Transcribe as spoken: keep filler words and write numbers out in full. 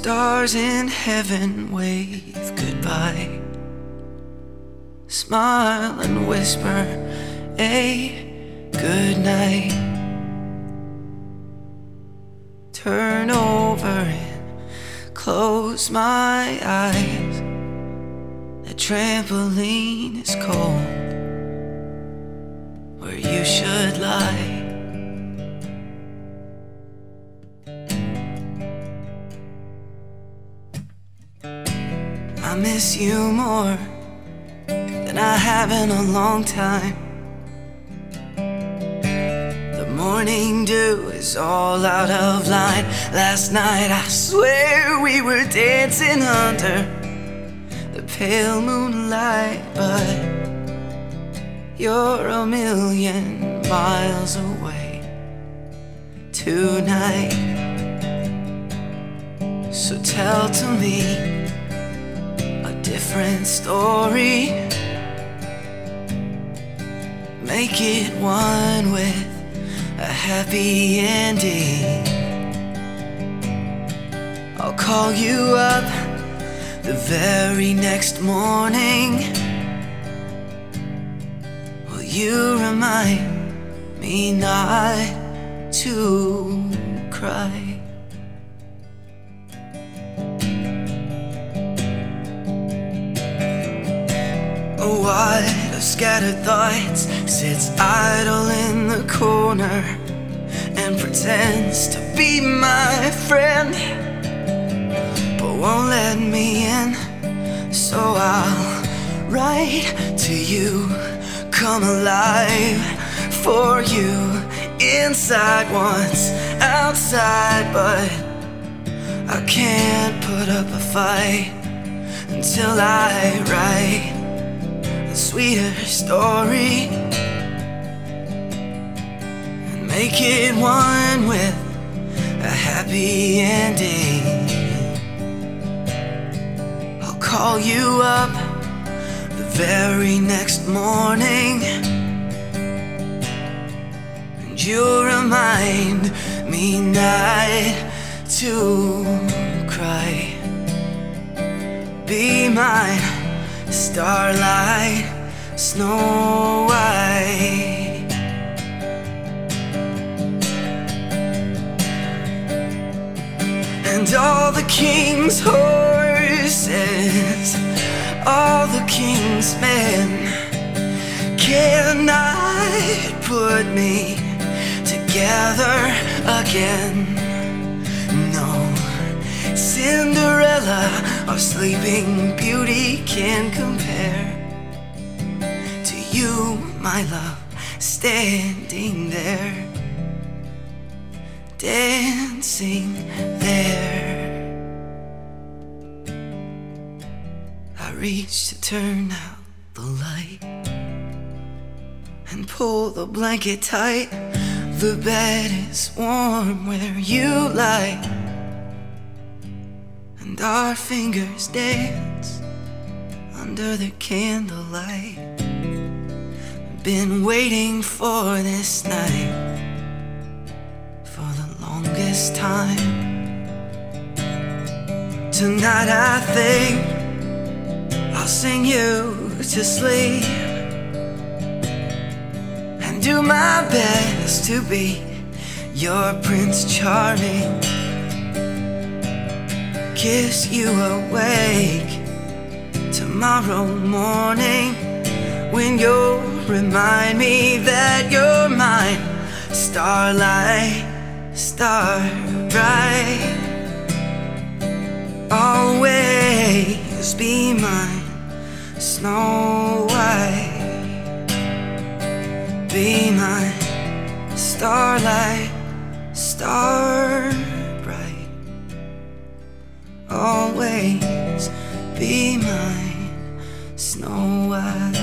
Stars in heaven wave goodbye, smile and whisper a good night. Turn over and close my eyes. The trampoline is cold where you should lie. I miss you more than I have in a long time. The morning dew is all out of line. Last night I swear we were dancing under the pale moonlight, but you're a million miles away tonight. So tell to me different story. Make it one with a happy ending. I'll call you up the very next morning. Will you remind me not to cry? A wad of scattered thoughts sits idle in the corner and pretends to be my friend, but won't let me in. So I'll write to you, come alive for you. Inside once, outside, but I can't put up a fight until I write a sweeter story and make it one with a happy ending. I'll call you up the very next morning and you'll remind me not to cry. Be mine, starlight, Snow White. And all the king's horses, all the king's men cannot put me together again. No, Cinderella or Sleeping Beauty can compare to you, my love, standing there, dancing there. I reach to turn out the light and pull the blanket tight. The bed is warm where you lie, and our fingers dance under the candlelight. Been waiting for this night for the longest time. Tonight I think I'll sing you to sleep and do my best to be your Prince Charming. Kiss you awake tomorrow morning when you'll remind me that you're mine, starlight, star bright. Always be mine, Snow White. Be mine, starlight, star bright. Always be mine, Snow White.